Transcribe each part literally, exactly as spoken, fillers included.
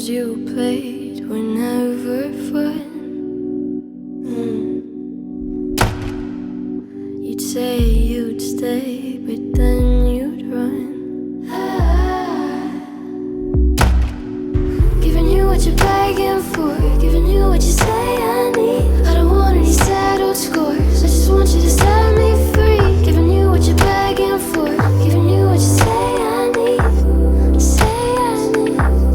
games you played were never fun. mm. You'd say you'd stay, but then you'd run. ah. Giving you what you're begging for, giving you what you say I need. I don't want any settled scores, I just want you to set me free. Giving you what you're begging for, giving you what you say I need. Say I need.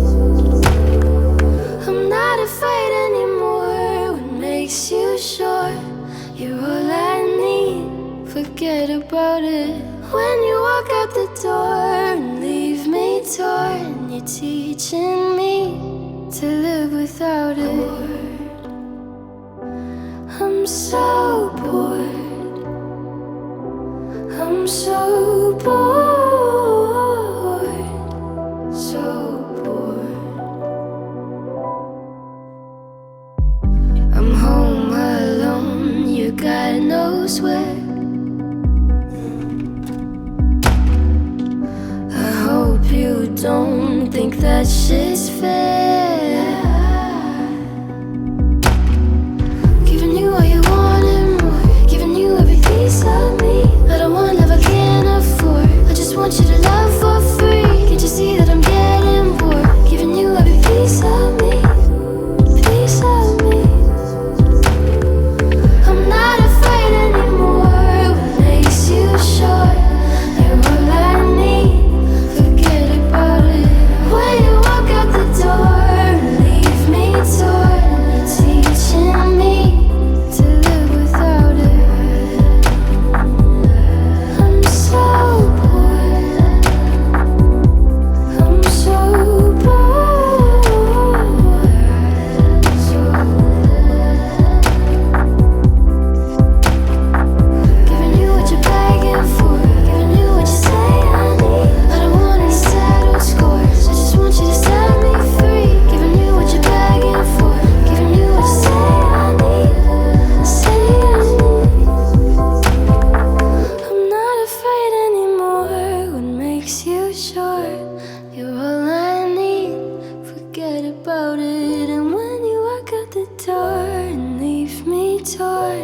I'm not afraid anymore. What makes you sure you're all I need? Forget about it. When you walk out the door and leave me torn, you're teaching me to live without it. I'm so bored, I'm so bored, so bored. I'm home alone, you God knows where. I hope you don't think that shit's fair. Giving you all you want and more, giving you every piece of me. I don't want love I can't afford, I just want you to love for free. Can't you see that I'm getting bored? Giving you every piece of me, piece of me. I'm not afraid anymore. What makes you sure you're all I need? Forget about it. When you walk out the door and leave me torn, you're teaching me to live without it. I'm so bored, I'm so bored, so giving you what you're begging for, giving you what you say I need. I don't want any settled scores, I just want you to set me free. Giving you what you're begging for, giving you what you say I need. Say I need. I'm not afraid anymore. What makes you sure you're all I need? Forget about it. And when you walk out the door and leave me torn,